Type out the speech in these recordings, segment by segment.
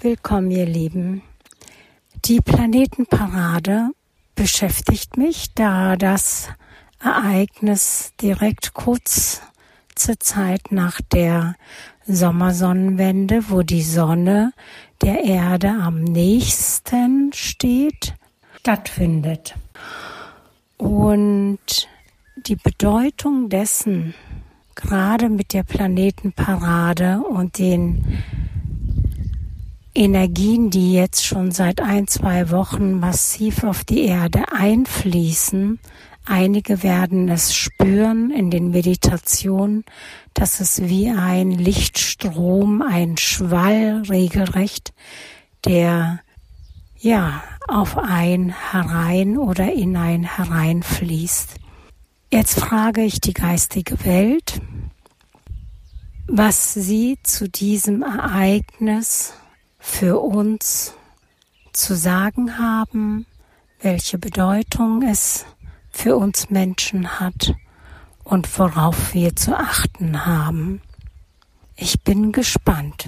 Willkommen, ihr Lieben. Die Planetenparade beschäftigt mich, da das Ereignis direkt kurze Zeit nach der Sommersonnenwende, wo die Sonne der Erde am nächsten steht, stattfindet. Und die Bedeutung dessen, gerade mit der Planetenparade und den Energien, die jetzt schon seit 1-2 Wochen massiv auf die Erde einfließen. Einige werden es spüren in den Meditationen, dass es wie ein Lichtstrom, ein Schwall regelrecht, der auf ein herein oder in ein hereinfließt. Jetzt frage ich die geistige Welt, was sie zu diesem Ereignis für uns zu sagen haben, welche Bedeutung es für uns Menschen hat und worauf wir zu achten haben. Ich bin gespannt.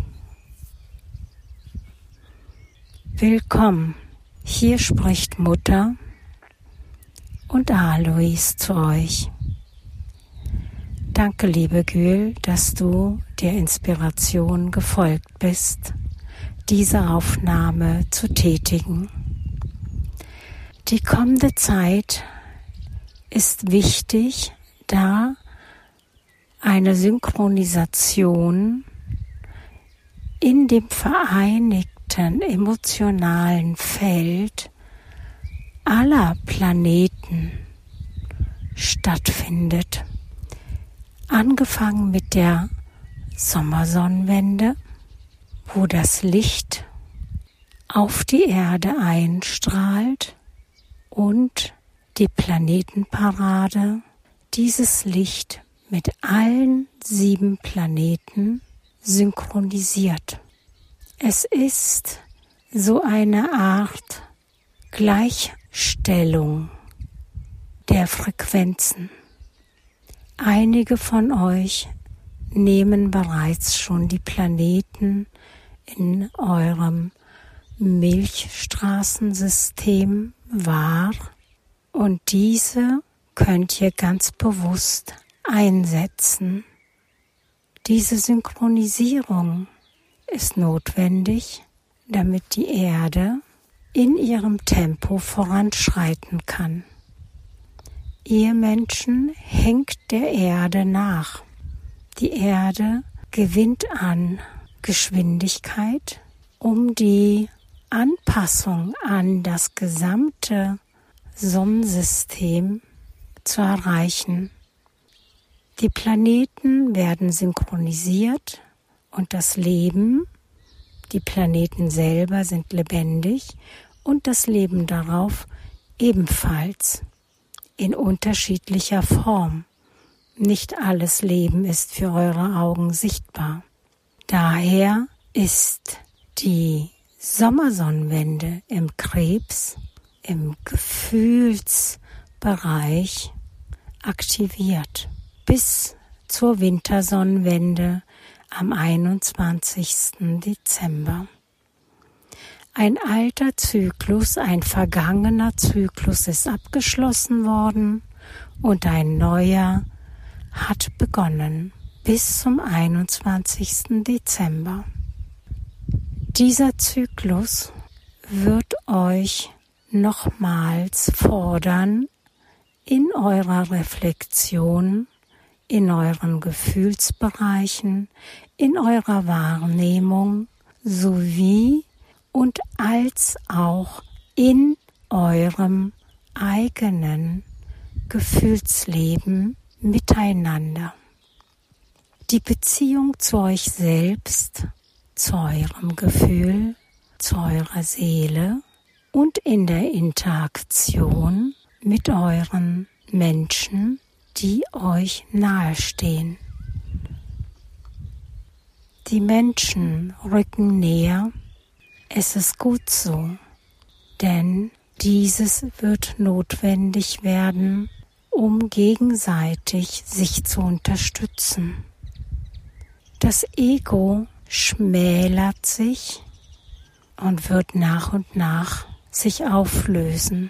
Willkommen, hier spricht Mutter und Alois zu euch. Danke, liebe Gül, dass du der Inspiration gefolgt bist, diese Aufnahme zu tätigen. Die kommende Zeit ist wichtig, da eine Synchronisation in dem vereinigten emotionalen Feld aller Planeten stattfindet. Angefangen mit der Sommersonnenwende, wo das Licht auf die Erde einstrahlt und die Planetenparade dieses Licht mit allen 7 Planeten synchronisiert. Es ist so eine Art Gleichstellung der Frequenzen. Einige von euch nehmen bereits schon die Planeten in eurem Milchstraßensystem wahr und diese könnt ihr ganz bewusst einsetzen. Diese Synchronisierung ist notwendig, damit die Erde in ihrem Tempo voranschreiten kann. Ihr Menschen hängt der Erde nach. Die Erde gewinnt an Geschwindigkeit, um die Anpassung an das gesamte Sonnensystem zu erreichen. Die Planeten werden synchronisiert und das Leben, die Planeten selber sind lebendig und das Leben darauf ebenfalls in unterschiedlicher Form. Nicht alles Leben ist für eure Augen sichtbar. Daher ist die Sommersonnenwende im Krebs, im Gefühlsbereich aktiviert. Bis zur Wintersonnenwende am 21. Dezember. Ein alter Zyklus, ein vergangener Zyklus ist abgeschlossen worden und ein neuer hat begonnen bis zum 21. Dezember. Dieser Zyklus wird euch nochmals fordern, in eurer Reflexion, in euren Gefühlsbereichen, in eurer Wahrnehmung sowie und als auch in eurem eigenen Gefühlsleben miteinander. Die Beziehung zu euch selbst, zu eurem Gefühl, zu eurer Seele und in der Interaktion mit euren Menschen, die euch nahestehen. Die Menschen rücken näher. Es ist gut so, denn dieses wird notwendig werden, um gegenseitig sich zu unterstützen. Das Ego schmälert sich und wird nach und nach sich auflösen.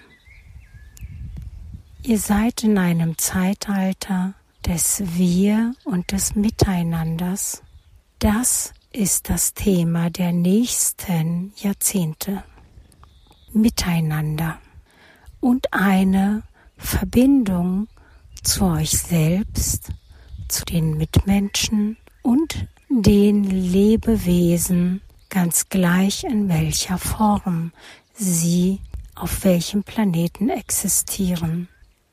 Ihr seid in einem Zeitalter des Wir und des Miteinanders. Das ist das Thema der nächsten Jahrzehnte. Miteinander und eine Verbindung zu euch selbst, zu den Mitmenschen und den Lebewesen, ganz gleich in welcher Form sie auf welchem Planeten existieren.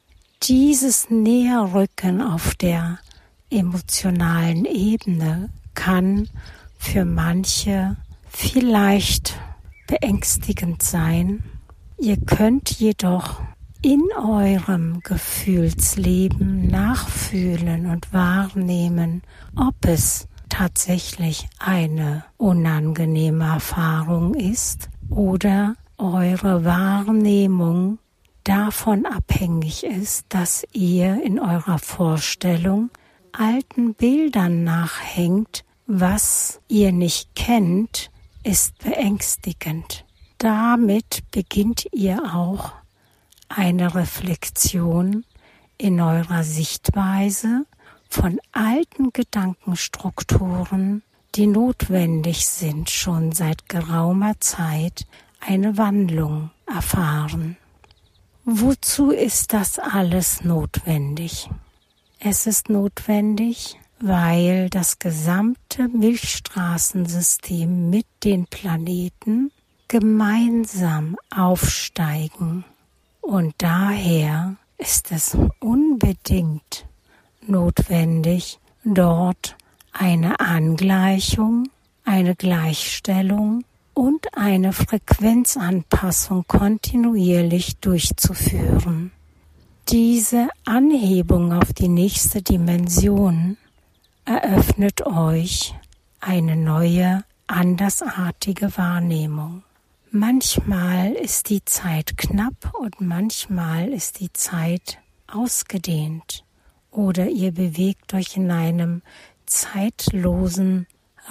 Dieses Näherrücken auf der emotionalen Ebene kann für manche vielleicht beängstigend sein. Ihr könnt jedoch in eurem Gefühlsleben nachfühlen und wahrnehmen, ob es tatsächlich eine unangenehme Erfahrung ist oder eure Wahrnehmung davon abhängig ist, dass ihr in eurer Vorstellung alten Bildern nachhängt. Was ihr nicht kennt, ist beängstigend. Damit beginnt ihr auch eine Reflexion in eurer Sichtweise von alten Gedankenstrukturen, die notwendig sind, schon seit geraumer Zeit eine Wandlung erfahren. Wozu ist das alles notwendig? Es ist notwendig, weil das gesamte Milchstraßensystem mit den Planeten gemeinsam aufsteigen. Und daher ist es unbedingt notwendig, dort eine Angleichung, eine Gleichstellung und eine Frequenzanpassung kontinuierlich durchzuführen. Diese Anhebung auf die nächste Dimension eröffnet euch eine neue, andersartige Wahrnehmung. Manchmal ist die Zeit knapp und manchmal ist die Zeit ausgedehnt oder ihr bewegt euch in einem zeitlosen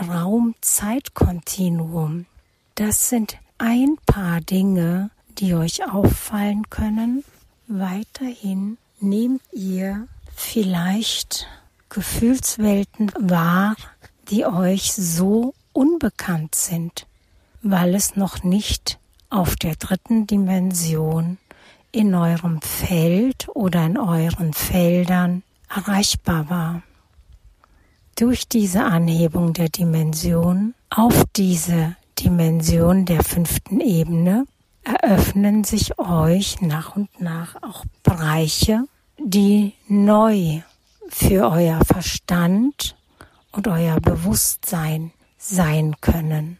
Raum-Zeit-Kontinuum. Das sind ein paar Dinge, die euch auffallen können. Weiterhin nehmt ihr vielleicht Gefühlswelten wahr, die euch so unbekannt sind, weil es noch nicht auf der dritten Dimension in eurem Feld oder in euren Feldern erreichbar war. Durch diese Anhebung der Dimension auf diese Dimension der 5. Ebene eröffnen sich euch nach und nach auch Bereiche, die neu für euer Verstand und euer Bewusstsein sein können.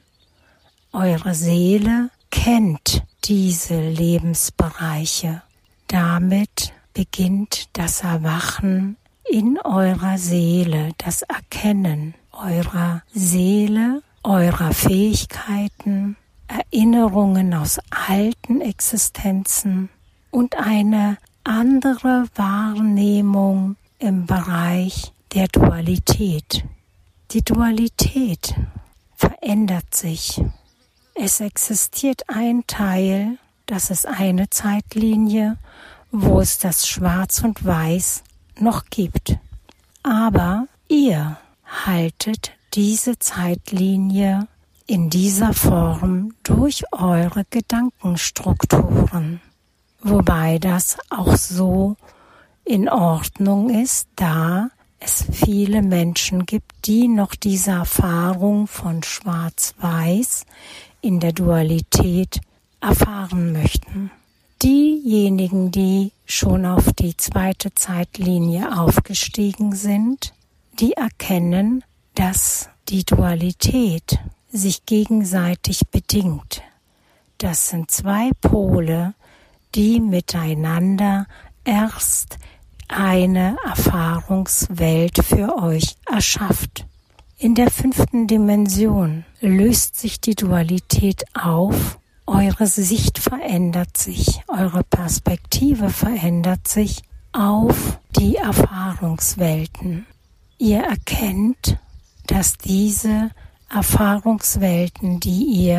Eure Seele kennt diese Lebensbereiche. Damit beginnt das Erwachen in eurer Seele, das Erkennen eurer Seele, eurer Fähigkeiten, Erinnerungen aus alten Existenzen und eine andere Wahrnehmung im Bereich der Dualität. Die Dualität verändert sich. Es existiert ein Teil, das ist eine Zeitlinie, wo es das Schwarz und Weiß noch gibt. Aber ihr haltet diese Zeitlinie in dieser Form durch eure Gedankenstrukturen, wobei das auch so in Ordnung ist, da es viele Menschen gibt, die noch diese Erfahrung von Schwarz-Weiß in der Dualität erfahren möchten. Diejenigen, die schon auf die 2. Zeitlinie aufgestiegen sind, die erkennen, dass die Dualität sich gegenseitig bedingt. Das sind 2 Pole, die miteinander erst eine Erfahrungswelt für euch erschafft. In der 5. Dimension löst sich die Dualität auf, eure Sicht verändert sich, eure Perspektive verändert sich auf die Erfahrungswelten. Ihr erkennt, dass diese Erfahrungswelten, die ihr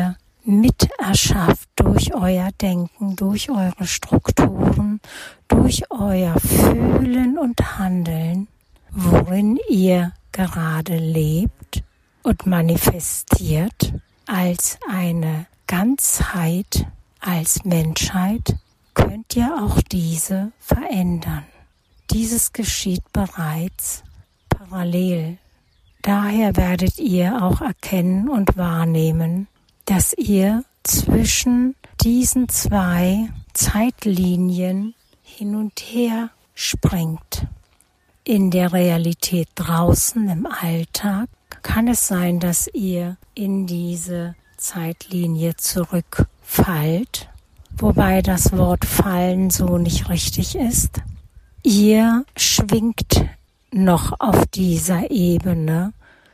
mit erschafft durch euer Denken, durch eure Strukturen, durch euer Fühlen und Handeln, worin ihr gerade lebt und manifestiert als eine Ganzheit, als Menschheit, könnt ihr auch diese verändern. Dieses geschieht bereits parallel. Daher werdet ihr auch erkennen und wahrnehmen, dass ihr zwischen diesen zwei Zeitlinien hin und her springt. In der Realität draußen im Alltag kann es sein, dass ihr in diese Zeitlinie zurückfallt, wobei das Wort fallen so nicht richtig ist. Ihr schwingt noch auf dieser Ebene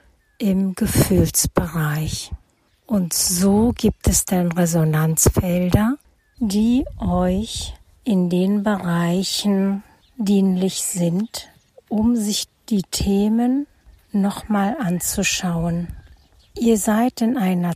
im Gefühlsbereich. Und so gibt es dann Resonanzfelder, die euch in den Bereichen dienlich sind, um sich die Themen nochmal anzuschauen. Ihr seid in einer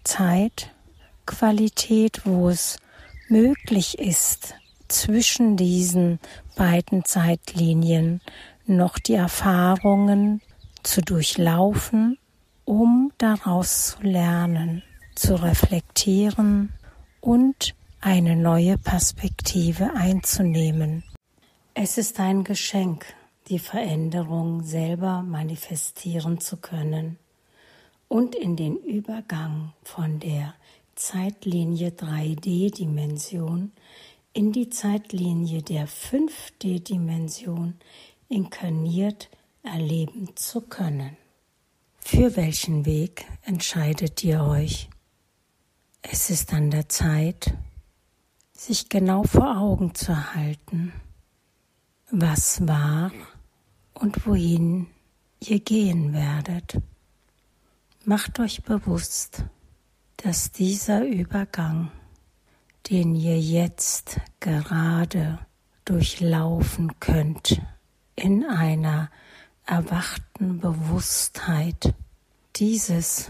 Zeitqualität, wo es möglich ist, zwischen diesen beiden Zeitlinien noch die Erfahrungen zu durchlaufen, um daraus zu lernen, zu reflektieren und eine neue Perspektive einzunehmen. Es ist ein Geschenk, die Veränderung selber manifestieren zu können und in den Übergang von der Zeitlinie 3D-Dimension in die Zeitlinie der 5D-Dimension inkarniert erleben zu können. Für welchen Weg entscheidet ihr euch? Es ist an der Zeit, sich genau vor Augen zu halten, was war und wohin ihr gehen werdet. Macht euch bewusst, dass dieser Übergang, den ihr jetzt gerade durchlaufen könnt, in einer erwachten Bewusstheit, dieses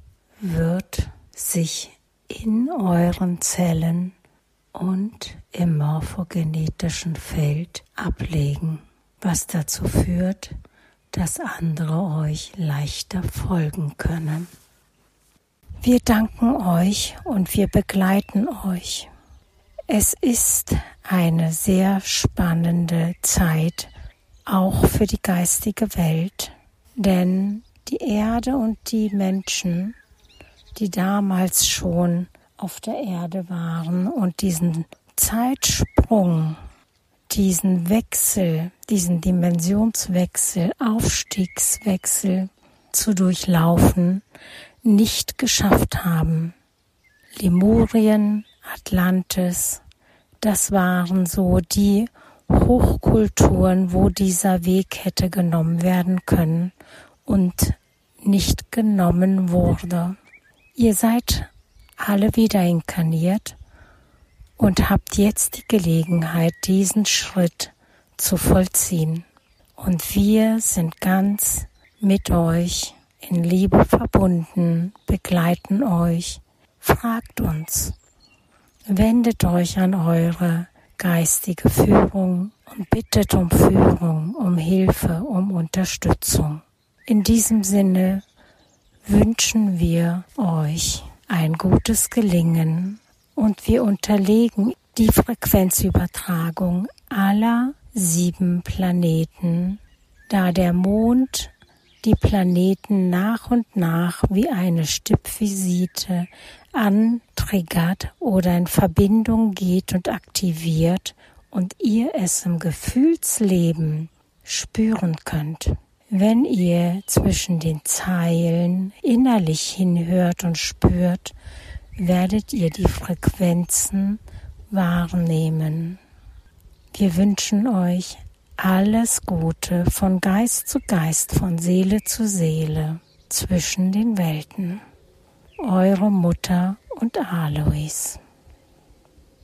wird sich in euren Zellen und im morphogenetischen Feld ablegen, was dazu führt, dass andere euch leichter folgen können. Wir danken euch und wir begleiten euch. Es ist eine sehr spannende Zeit, auch für die geistige Welt, denn die Erde und die Menschen, die damals schon auf der Erde waren und diesen Zeitsprung, diesen Wechsel, diesen Dimensionswechsel, Aufstiegswechsel zu durchlaufen, nicht geschafft haben. Lemurien, Atlantis, das waren so die Hochkulturen, wo dieser Weg hätte genommen werden können und nicht genommen wurde. Ihr seid alle wieder inkarniert und habt jetzt die Gelegenheit, diesen Schritt zu vollziehen. Und wir sind ganz mit euch in Liebe verbunden, begleiten euch, fragt uns, wendet euch an eure geistige Führung und bittet um Führung, um Hilfe, um Unterstützung. In diesem Sinne wünschen wir euch ein gutes Gelingen und wir unterlegen die Frequenzübertragung aller 7 Planeten, da der Mond die Planeten nach und nach wie eine Stippvisite antriggert oder in Verbindung geht und aktiviert und ihr es im Gefühlsleben spüren könnt. Wenn ihr zwischen den Zeilen innerlich hinhört und spürt, werdet ihr die Frequenzen wahrnehmen. Wir wünschen euch alles Gute von Geist zu Geist, von Seele zu Seele, zwischen den Welten. Eure Mutter und Alois.